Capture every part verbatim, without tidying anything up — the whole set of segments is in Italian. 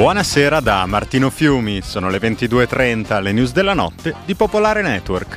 Buonasera da Martino Fiumi, sono le ventidue e trenta, le news della notte di Popolare Network.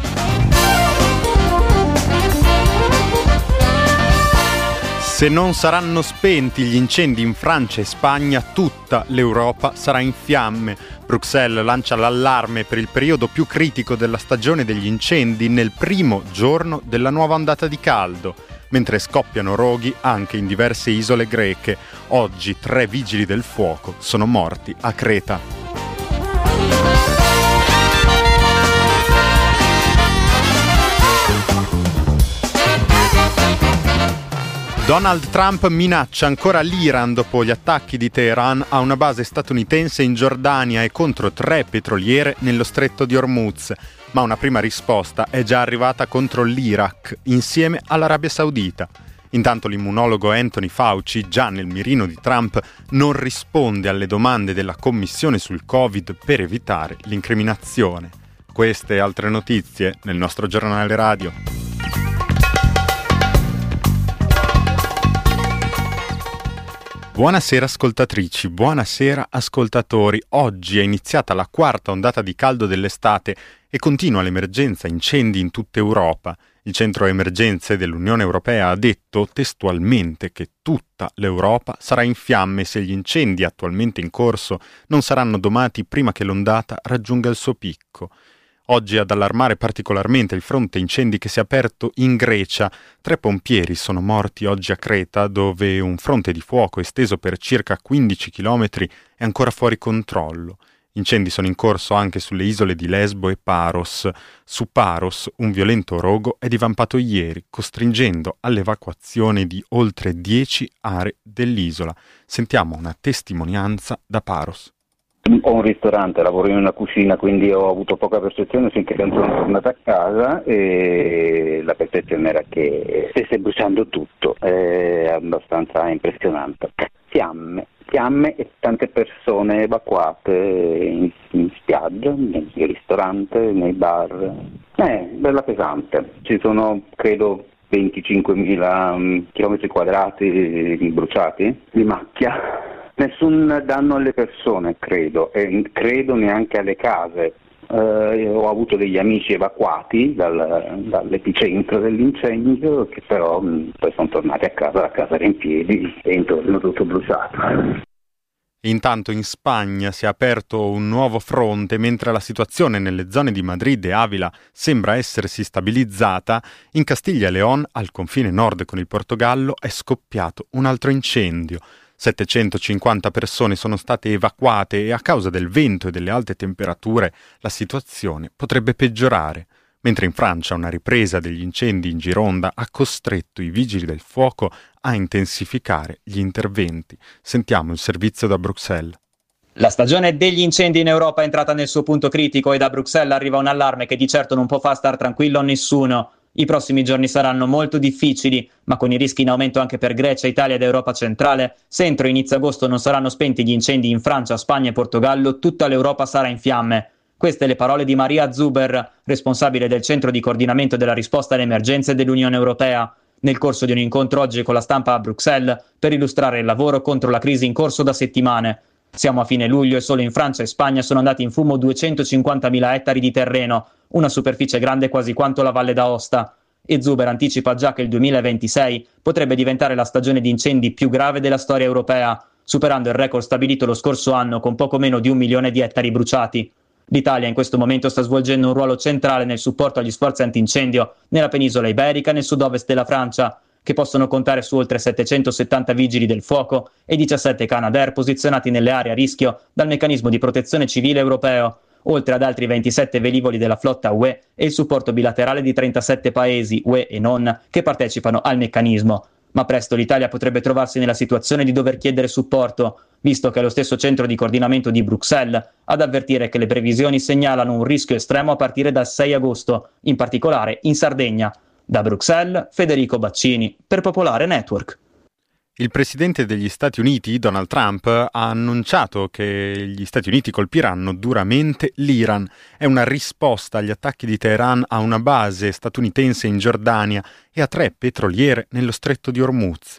Se non saranno spenti gli incendi in Francia e Spagna, tutta l'Europa sarà in fiamme. Bruxelles lancia l'allarme per il periodo più critico della stagione degli incendi nel primo giorno della nuova ondata di caldo, mentre scoppiano roghi anche in diverse isole greche. Oggi tre vigili del fuoco sono morti a Creta. Donald Trump minaccia ancora l'Iran dopo gli attacchi di Teheran a una base statunitense in Giordania e contro tre petroliere nello stretto di Hormuz, ma una prima risposta è già arrivata contro l'Iraq insieme all'Arabia Saudita. Intanto l'immunologo Anthony Fauci, già nel mirino di Trump, non risponde alle domande della Commissione sul Covid per evitare l'incriminazione. Queste e altre notizie nel nostro giornale radio. Buonasera ascoltatrici, buonasera ascoltatori. Oggi è iniziata la quarta ondata di caldo dell'estate e continua l'emergenza incendi in tutta Europa. Il centro emergenze dell'Unione Europea ha detto testualmente che tutta l'Europa sarà in fiamme se gli incendi attualmente in corso non saranno domati prima che l'ondata raggiunga il suo picco. Oggi ad allarmare particolarmente il fronte incendi che si è aperto in Grecia. Tre pompieri sono morti oggi a Creta, dove un fronte di fuoco esteso per circa quindici chilometri è ancora fuori controllo. Incendi sono in corso anche sulle isole di Lesbo e Paros. Su Paros un violento rogo è divampato ieri, costringendo all'evacuazione di oltre dieci aree dell'isola. Sentiamo una testimonianza da Paros. Ho un ristorante, lavoro in una cucina, quindi ho avuto poca percezione finché sono tornato a casa e la percezione era che stesse bruciando tutto, è abbastanza impressionante. Fiamme, fiamme e tante persone evacuate in, in spiaggia, nel ristorante, nei bar. È bella pesante, ci sono credo venticinquemila chilometri quadrati bruciati di macchia. Nessun danno alle persone, credo, e credo neanche alle case. Eh, ho avuto degli amici evacuati dal, dall'epicentro dell'incendio che però mh, poi sono tornati a casa, la casa era in piedi e intorno tutto bruciato. Intanto in Spagna si è aperto un nuovo fronte, mentre la situazione nelle zone di Madrid e Avila sembra essersi stabilizzata. In Castiglia e León, al confine nord con il Portogallo, è scoppiato un altro incendio. settecentocinquanta persone sono state evacuate e a causa del vento e delle alte temperature la situazione potrebbe peggiorare, mentre in Francia una ripresa degli incendi in Gironda ha costretto i vigili del fuoco a intensificare gli interventi. Sentiamo il servizio da Bruxelles. La stagione degli incendi in Europa è entrata nel suo punto critico e da Bruxelles arriva un allarme che di certo non può far star tranquillo nessuno. I prossimi giorni saranno molto difficili, ma con i rischi in aumento anche per Grecia, Italia ed Europa centrale, se entro inizio agosto non saranno spenti gli incendi in Francia, Spagna e Portogallo, tutta l'Europa sarà in fiamme. Queste le parole di Maria Zuber, responsabile del Centro di Coordinamento della Risposta alle Emergenze dell'Unione Europea, nel corso di un incontro oggi con la stampa a Bruxelles per illustrare il lavoro contro la crisi in corso da settimane. Siamo a fine luglio e solo in Francia e Spagna sono andati in fumo duecentocinquantamila ettari di terreno, una superficie grande quasi quanto la Valle d'Aosta. E Zuber anticipa già che il duemilaventisei potrebbe diventare la stagione di incendi più grave della storia europea, superando il record stabilito lo scorso anno con poco meno di un milione di ettari bruciati. L'Italia in questo momento sta svolgendo un ruolo centrale nel supporto agli sforzi antincendio nella penisola iberica e nel sud-ovest della Francia, che possono contare su oltre settecentosettanta vigili del fuoco e diciassette Canadair posizionati nelle aree a rischio dal meccanismo di protezione civile europeo, oltre ad altri ventisette velivoli della flotta U E e il supporto bilaterale di trentasette paesi, U E e non, che partecipano al meccanismo. Ma presto l'Italia potrebbe trovarsi nella situazione di dover chiedere supporto, visto che è lo stesso centro di coordinamento di Bruxelles ad avvertire che le previsioni segnalano un rischio estremo a partire dal sei agosto, in particolare in Sardegna. Da Bruxelles, Federico Baccini, per Popolare Network. Il presidente degli Stati Uniti, Donald Trump, ha annunciato che gli Stati Uniti colpiranno duramente l'Iran. È una risposta agli attacchi di Teheran a una base statunitense in Giordania e a tre petroliere nello stretto di Hormuz.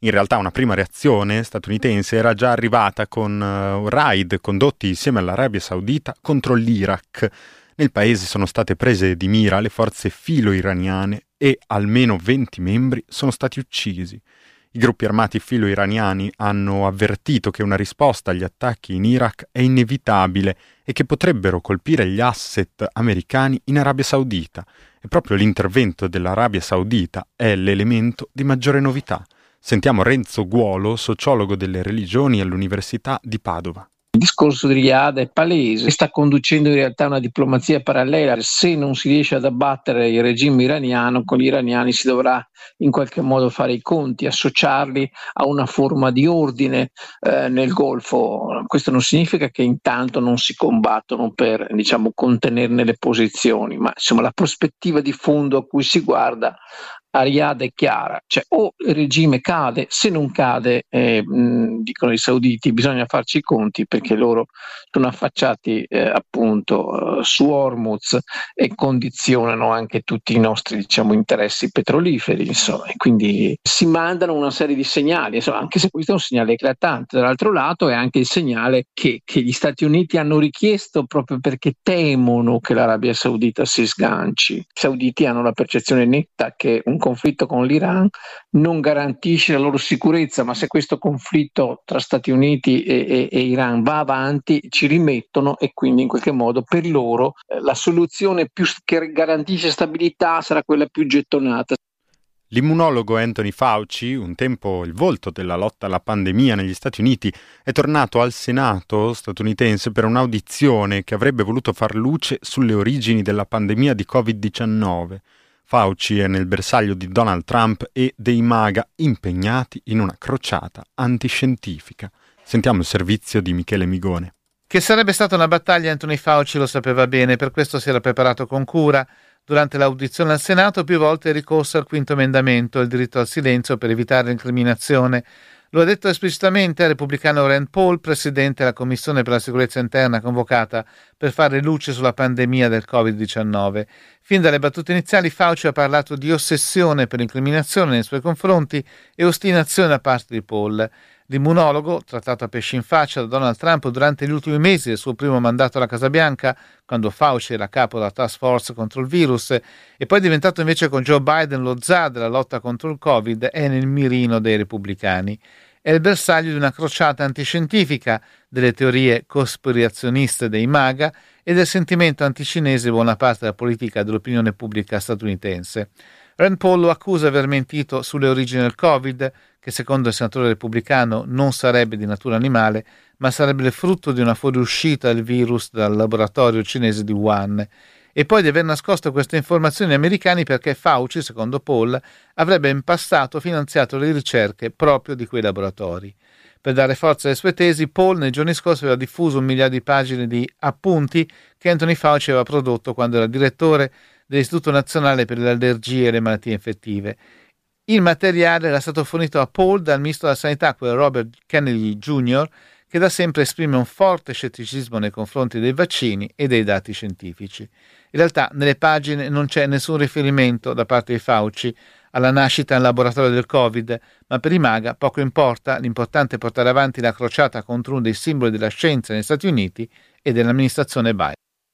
In realtà una prima reazione statunitense era già arrivata con uh, raid condotti insieme all'Arabia Saudita contro l'Iraq. Nel paese sono state prese di mira le forze filo-iraniane e almeno venti membri sono stati uccisi. I gruppi armati filo-iraniani hanno avvertito che una risposta agli attacchi in Iraq è inevitabile e che potrebbero colpire gli asset americani in Arabia Saudita. E proprio l'intervento dell'Arabia Saudita è l'elemento di maggiore novità. Sentiamo Renzo Guolo, sociologo delle religioni all'Università di Padova. Il discorso di Riyadh è palese, sta conducendo in realtà una diplomazia parallela. Se non si riesce ad abbattere il regime iraniano, con gli iraniani si dovrà in qualche modo fare i conti, associarli a una forma di ordine eh, nel Golfo. Questo non significa che intanto non si combattono per, diciamo, contenerne le posizioni, ma insomma la prospettiva di fondo a cui si guarda a Riyadh è chiara, cioè o il regime cade, se non cade, eh, mh, dicono i sauditi, bisogna farci i conti perché loro sono affacciati eh, appunto eh, su Hormuz e condizionano anche tutti i nostri, diciamo, interessi petroliferi, insomma, e quindi si mandano una serie di segnali, insomma, anche se questo è un segnale eclatante. Dall'altro lato è anche il segnale che, che gli Stati Uniti hanno richiesto proprio perché temono che l'Arabia Saudita si sganci. I sauditi hanno la percezione netta che un conflitto con l'Iran non garantisce la loro sicurezza, ma se questo conflitto tra Stati Uniti e, e, e Iran va avanti ci rimettono e quindi in qualche modo per loro eh, la soluzione più che garantisce stabilità sarà quella più gettonata. L'immunologo Anthony Fauci, un tempo il volto della lotta alla pandemia negli Stati Uniti, è tornato al Senato statunitense per un'audizione che avrebbe voluto far luce sulle origini della pandemia di covid diciannove. Fauci è nel bersaglio di Donald Trump e dei MAGA impegnati in una crociata antiscientifica. Sentiamo il servizio di Michele Migone. Che sarebbe stata una battaglia Anthony Fauci lo sapeva bene, per questo si era preparato con cura. Durante l'audizione al Senato più volte è ricorso al quinto emendamento, il diritto al silenzio per evitare l'incriminazione. Lo ha detto esplicitamente al repubblicano Rand Paul, presidente della Commissione per la sicurezza interna convocata per fare luce sulla pandemia del covid diciannove. Fin dalle battute iniziali Fauci ha parlato di ossessione per l'incriminazione nei suoi confronti e ostinazione da parte di Paul. L'immunologo, trattato a pesci in faccia da Donald Trump durante gli ultimi mesi del suo primo mandato alla Casa Bianca, quando Fauci era capo della task force contro il virus, e poi diventato invece con Joe Biden lo zar della lotta contro il Covid, è nel mirino dei repubblicani. È il bersaglio di una crociata antiscientifica, delle teorie cospirazioniste dei MAGA e del sentimento anticinese di buona parte della politica e dell'opinione pubblica statunitense. Rand Paul lo accusa di aver mentito sulle origini del Covid, che secondo il senatore repubblicano non sarebbe di natura animale, ma sarebbe il frutto di una fuoriuscita del virus dal laboratorio cinese di Wuhan, e poi di aver nascosto queste informazioni agli americani perché Fauci, secondo Paul, avrebbe in passato finanziato le ricerche proprio di quei laboratori. Per dare forza alle sue tesi, Paul nei giorni scorsi aveva diffuso un migliaio di pagine di appunti che Anthony Fauci aveva prodotto quando era direttore dell'Istituto Nazionale per le Allergie e le Malattie Infettive. Il materiale era stato fornito a Paul dal ministro della Sanità, quel Robert Kennedy Junior, che da sempre esprime un forte scetticismo nei confronti dei vaccini e dei dati scientifici. In realtà nelle pagine non c'è nessun riferimento da parte di Fauci alla nascita nel laboratorio del Covid, ma per i MAGA poco importa, l'importante è portare avanti la crociata contro uno dei simboli della scienza negli Stati Uniti e dell'amministrazione Biden.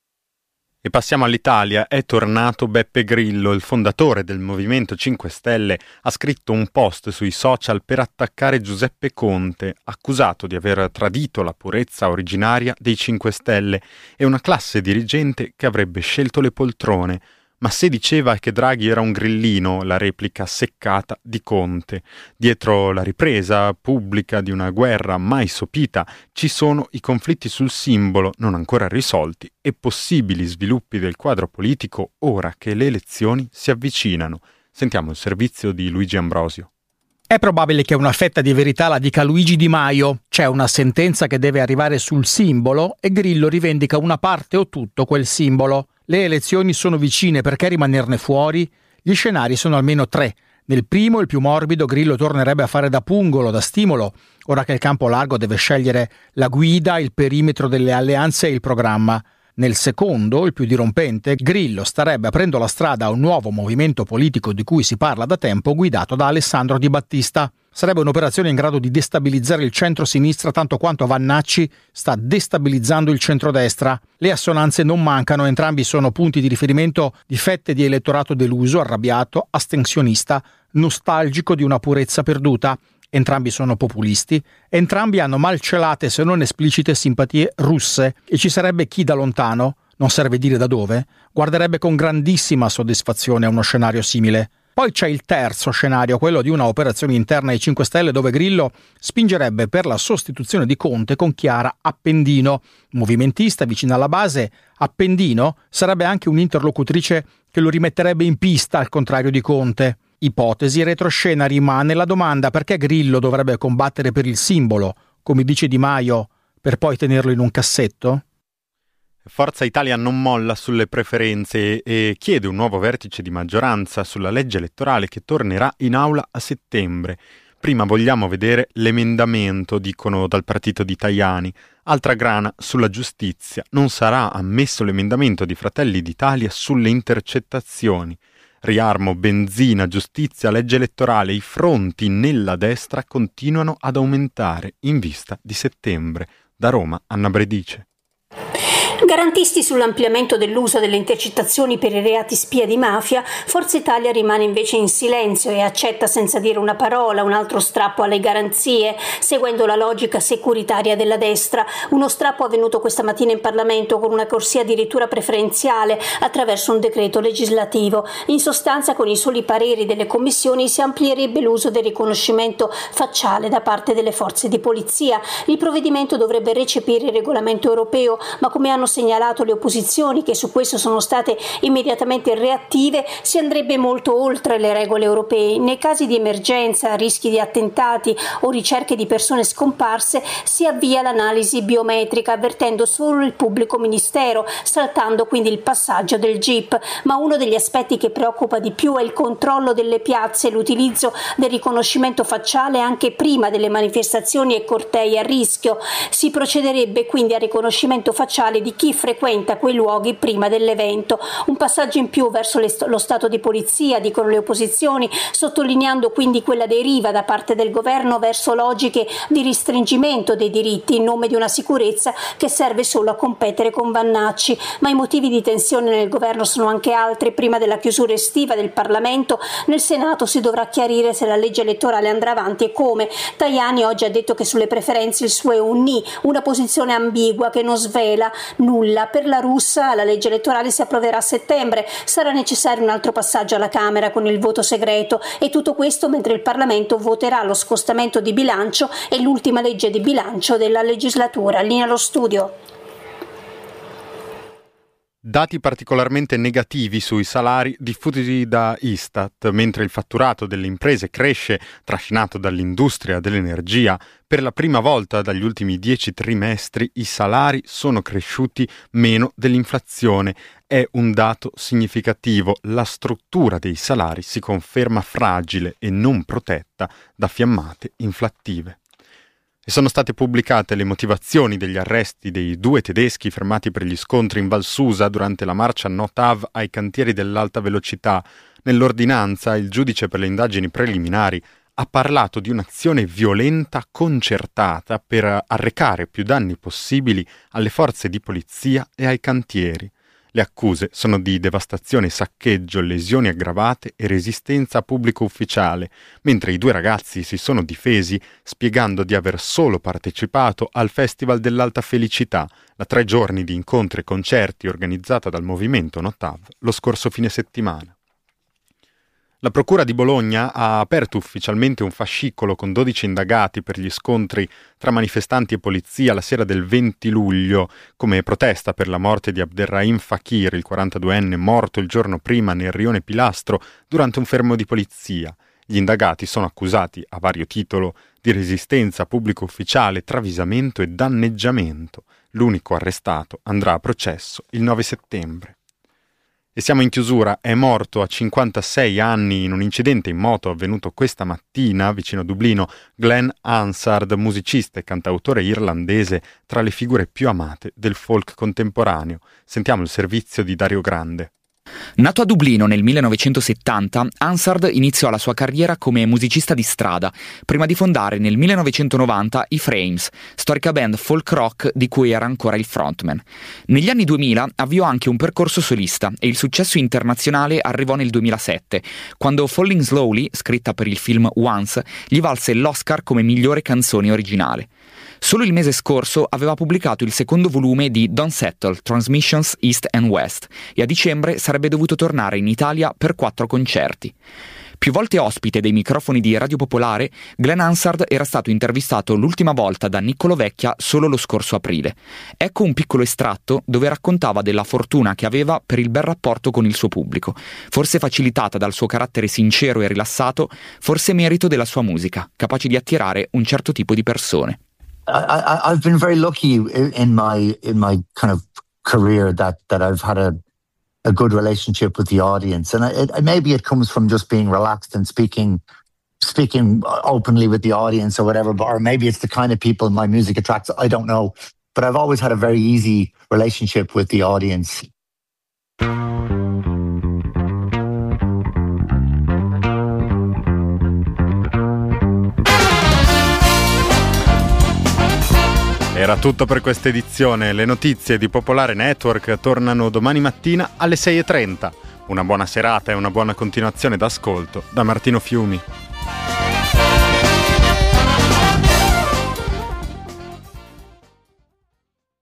E passiamo all'Italia. È tornato Beppe Grillo, il fondatore del Movimento cinque Stelle, ha scritto un post sui social per attaccare Giuseppe Conte, accusato di aver tradito la purezza originaria dei cinque Stelle e una classe dirigente che avrebbe scelto le poltrone. Ma se diceva che Draghi era un grillino, la replica seccata di Conte. Dietro la ripresa pubblica di una guerra mai sopita ci sono i conflitti sul simbolo non ancora risolti e possibili sviluppi del quadro politico ora che le elezioni si avvicinano. Sentiamo il servizio di Luigi Ambrosio. È probabile che una fetta di verità la dica Luigi Di Maio. C'è una sentenza che deve arrivare sul simbolo e Grillo rivendica una parte o tutto quel simbolo. Le elezioni sono vicine, perché rimanerne fuori? Gli scenari sono almeno tre. Nel primo, il più morbido, Grillo tornerebbe a fare da pungolo, da stimolo, ora che il campo largo deve scegliere la guida, il perimetro delle alleanze e il programma. Nel secondo, il più dirompente, Grillo starebbe aprendo la strada a un nuovo movimento politico di cui si parla da tempo, guidato da Alessandro Di Battista. Sarebbe un'operazione in grado di destabilizzare il centro-sinistra tanto quanto Vannacci sta destabilizzando il centrodestra. Le assonanze non mancano, entrambi sono punti di riferimento di fette di elettorato deluso, arrabbiato, astensionista, nostalgico di una purezza perduta. Entrambi sono populisti, entrambi hanno malcelate se non esplicite simpatie russe e ci sarebbe chi da lontano, non serve dire da dove, guarderebbe con grandissima soddisfazione a uno scenario simile. Poi c'è il terzo scenario, quello di una operazione interna ai cinque Stelle dove Grillo spingerebbe per la sostituzione di Conte con Chiara Appendino. Movimentista vicina alla base, Appendino sarebbe anche un'interlocutrice che lo rimetterebbe in pista al contrario di Conte. Ipotesi retroscena, rimane la domanda perché Grillo dovrebbe combattere per il simbolo, come dice Di Maio, per poi tenerlo in un cassetto? Forza Italia non molla sulle preferenze e chiede un nuovo vertice di maggioranza sulla legge elettorale che tornerà in aula a settembre. Prima vogliamo vedere l'emendamento, dicono dal partito di Tajani. Altra grana sulla giustizia. Non sarà ammesso l'emendamento di Fratelli d'Italia sulle intercettazioni. Riarmo, benzina, giustizia, legge elettorale, i fronti nella destra continuano ad aumentare in vista di settembre. Da Roma, Anna Bredice. Garantisti sull'ampliamento dell'uso delle intercettazioni per i reati spia di mafia, Forza Italia rimane invece in silenzio e accetta senza dire una parola un altro strappo alle garanzie, seguendo la logica securitaria della destra. Uno strappo avvenuto questa mattina in Parlamento con una corsia addirittura preferenziale attraverso un decreto legislativo. In sostanza, con i soli pareri delle commissioni si amplierebbe l'uso del riconoscimento facciale da parte delle forze di polizia. Il provvedimento dovrebbe recepire il regolamento europeo, ma come hanno segnalato le opposizioni, che su questo sono state immediatamente reattive, si andrebbe molto oltre le regole europee. Nei casi di emergenza, rischi di attentati o ricerche di persone scomparse si avvia l'analisi biometrica avvertendo solo il pubblico ministero, saltando quindi il passaggio del G I P. Ma uno degli aspetti che preoccupa di più è il controllo delle piazze e l'utilizzo del riconoscimento facciale anche prima delle manifestazioni e cortei a rischio. Si procederebbe quindi al riconoscimento facciale di chi frequenta quei luoghi prima dell'evento. Un passaggio in più verso lo stato di polizia, dicono le opposizioni, sottolineando quindi quella deriva da parte del governo verso logiche di restringimento dei diritti in nome di una sicurezza che serve solo a competere con Vannacci. Ma i motivi di tensione nel governo sono anche altri. Prima della chiusura estiva del Parlamento, nel Senato si dovrà chiarire se la legge elettorale andrà avanti e come. Tajani oggi ha detto che sulle preferenze il suo è un ni, una posizione ambigua che non svela nulla. Per la russa la legge elettorale si approverà a settembre, sarà necessario un altro passaggio alla Camera con il voto segreto e tutto questo mentre il Parlamento voterà lo scostamento di bilancio e l'ultima legge di bilancio della legislatura. Linea allo studio. Dati particolarmente negativi sui salari diffusi da Istat, mentre il fatturato delle imprese cresce, trascinato dall'industria dell'energia. Per la prima volta dagli ultimi dieci trimestri i salari sono cresciuti meno dell'inflazione. È un dato significativo. La struttura dei salari si conferma fragile e non protetta da fiammate inflattive. E sono state pubblicate le motivazioni degli arresti dei due tedeschi fermati per gli scontri in Val Susa durante la marcia No TAV ai cantieri dell'alta velocità. Nell'ordinanza il giudice per le indagini preliminari ha parlato di un'azione violenta concertata per arrecare più danni possibili alle forze di polizia e ai cantieri. Le accuse sono di devastazione, saccheggio, lesioni aggravate e resistenza a pubblico ufficiale, mentre i due ragazzi si sono difesi spiegando di aver solo partecipato al Festival dell'Alta Felicità, la tre giorni di incontri e concerti organizzata dal movimento No TAV lo scorso fine settimana. La Procura di Bologna ha aperto ufficialmente un fascicolo con dodici indagati per gli scontri tra manifestanti e polizia la sera del venti luglio, come protesta per la morte di Abderrahim Fakir, il quarantaduenne morto il giorno prima nel rione Pilastro durante un fermo di polizia. Gli indagati sono accusati, a vario titolo, di resistenza a pubblico ufficiale, travisamento e danneggiamento. L'unico arrestato andrà a processo il nove settembre. E siamo in chiusura. È morto a cinquantasei anni in un incidente in moto avvenuto questa mattina vicino a Dublino Glenn Hansard, musicista e cantautore irlandese tra le figure più amate del folk contemporaneo. Sentiamo il servizio di Dario Grande. Nato a Dublino nel millenovecentosettanta, Hansard iniziò la sua carriera come musicista di strada, prima di fondare nel millenovecentonovanta i Frames, storica band folk rock di cui era ancora il frontman. Negli anni duemila avviò anche un percorso solista e il successo internazionale arrivò nel duemilasette, quando Falling Slowly, scritta per il film Once, gli valse l'Oscar come migliore canzone originale. Solo il mese scorso aveva pubblicato il secondo volume di Don't Settle, Transmissions East and West, e a dicembre sarebbe dovuto tornare in Italia per quattro concerti. Più volte ospite dei microfoni di Radio Popolare, Glenn Hansard era stato intervistato l'ultima volta da Niccolo Vecchia solo lo scorso aprile. Ecco un piccolo estratto dove raccontava della fortuna che aveva per il bel rapporto con il suo pubblico, forse facilitata dal suo carattere sincero e rilassato, forse merito della sua musica, capace di attirare un certo tipo di persone. I, I've been very lucky in my in my kind of career that that I've had a a good relationship with the audience, and it, maybe it comes from just being relaxed and speaking speaking openly with the audience or whatever, or maybe it's the kind of people my music attracts. I don't know, but I've always had a very easy relationship with the audience. Era tutto per questa edizione. Le notizie di Popolare Network tornano domani mattina alle sei e trenta. Una buona serata e una buona continuazione d'ascolto da Martino Fiumi.